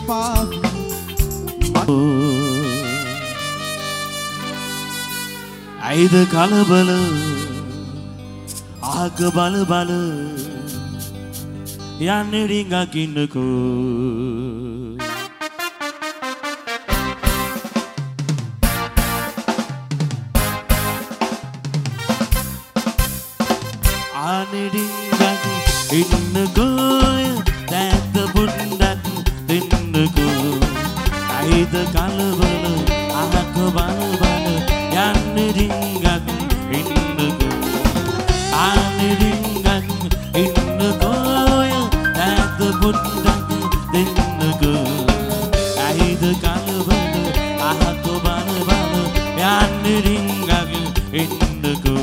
ඇයිද කලබල ආක බල බල යන්නේ රිංගක් ඉන්නකෝ ආනේ රිංගක් ඉන්නකෝ දැත්ත පුණ්ඩක් දෙන්නකෝ ඇයිද කලබල ආක බල බල යන්නේ රිංගක් ඉන්නකෝ ආනේ රිංගක් ඉන්නකෝ දැත්ත පුණ්ඩක් දෙන්නකෝ ඇයිද කලබල ආක බල බල යන්නේ රිංගක් ඉන්නකෝ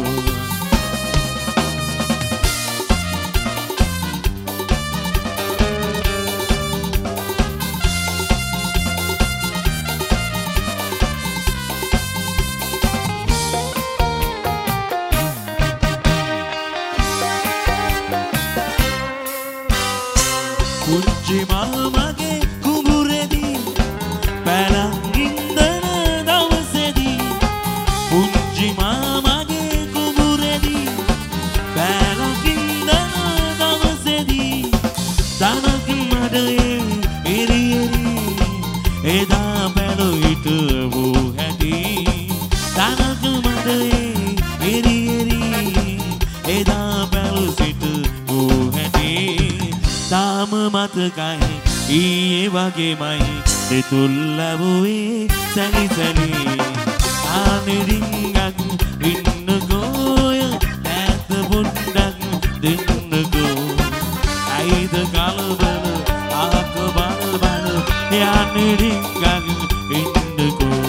පුංචි මාමගේ කුඹුරේදී පැලක් ඉඳන දවසේදී පුංචි මාමගේ කුඹුරේදී පැලක් ඉඳන දවසේදී තනක මඩේ එරි එරි එදා පැලු හිටවු හැටි තනක මඩේ එරි එරි එදා පැලු සිටවු හැටි තාම මතකයි ඊයේ වගේමයි දෙතුල් ලැබුවේ සැලි සැලි ආනේ රිංගක් ඉන්නකෝ දැත්ත පුණ්ඩක් දෙන්නකෝ ඇයිද කලබල ආක බල බල යන්නේ රිංගක් ඉන්නකෝ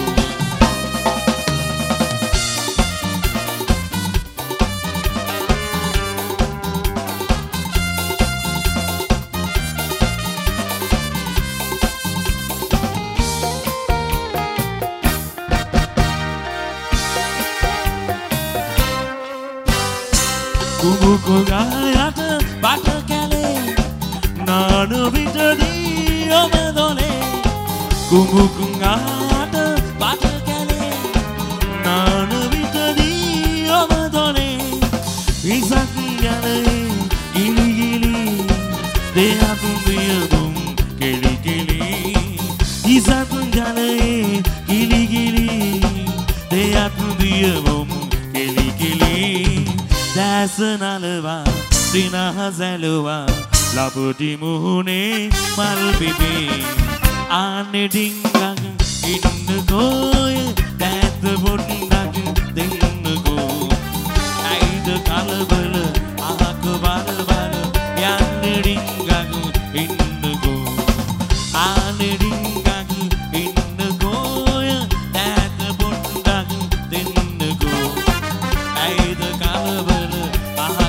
කුඹුකුගායට බට කැලේ නාන විටදී ඔබ දොලේ කුඹුකුගායට බට කැලේ නාන විටදී ඔබ දොලේ ඉසක් යනේ ගිලි ගිලි දෙයක් වියදුම් කෙලි කෙලි ඉසක් යනේ ගිලි ගිලි දෙයක් වියදුම් කෙලි කෙලි දැස නලවා සිනහසැලුවා ලපුටි මුහුණේ මල් පිපේ ආනේ ඩිංගක් ඉන්නකෝ දැත්ත පොඩ්ඩක් දෙන්නකෝ ඇයිද කලබල අහක බල බල යන්නේ ඩිංගක් ඉන්නකෝ ආනේ ඩිංගක් ඉන්නකෝ දැත්ත පොඩ්ඩක් දෙන්නකෝ ඇයිද කලබල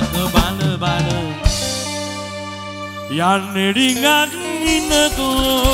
යන්නේ රිංගක් ඉන්නකෝ